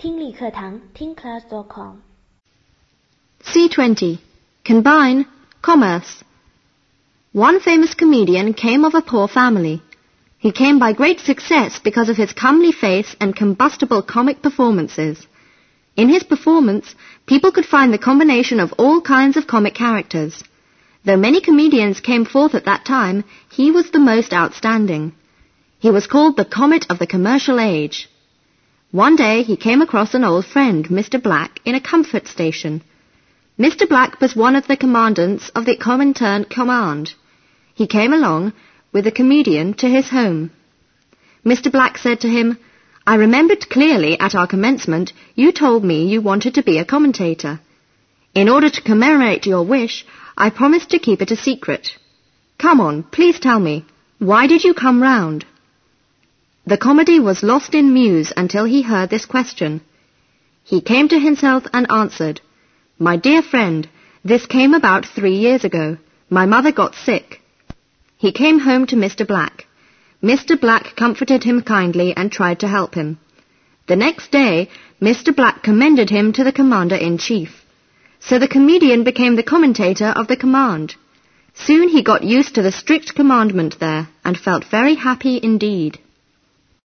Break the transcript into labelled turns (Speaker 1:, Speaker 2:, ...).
Speaker 1: 听力课堂听class.com
Speaker 2: C20. Combine, commerce. One famous comedian came of a poor family. He came by great success because of his comely face and combustible comic performances. In his performance, people could find the combination of all kinds of comic characters. Though many comedians came forth at that time, he was the most outstanding. He was called the Comet of the Commercial Age. One day he came across an old friend, Mr. Black, in a comfort station. Mr. Black was one of the commandants of the Comintern Command. He came along with the comedian to his home. Mr. Black said to him, "I remembered clearly at our commencement you told me you wanted to be a commentator. In order to commemorate your wish, I promised to keep it a secret. Come on, please tell me, why did you come round?" The comedy was lost in muse until he heard this question. He came to himself and answered, "My dear friend, this came about 3 years ago. My mother got sick." He came home to Mr. Black. Mr. Black comforted him kindly and tried to help him. The next day, Mr. Black commended him to the Commander-in-Chief. So the comedian became the commentator of the command. Soon he got used to the strict commandment there and felt very happy indeed.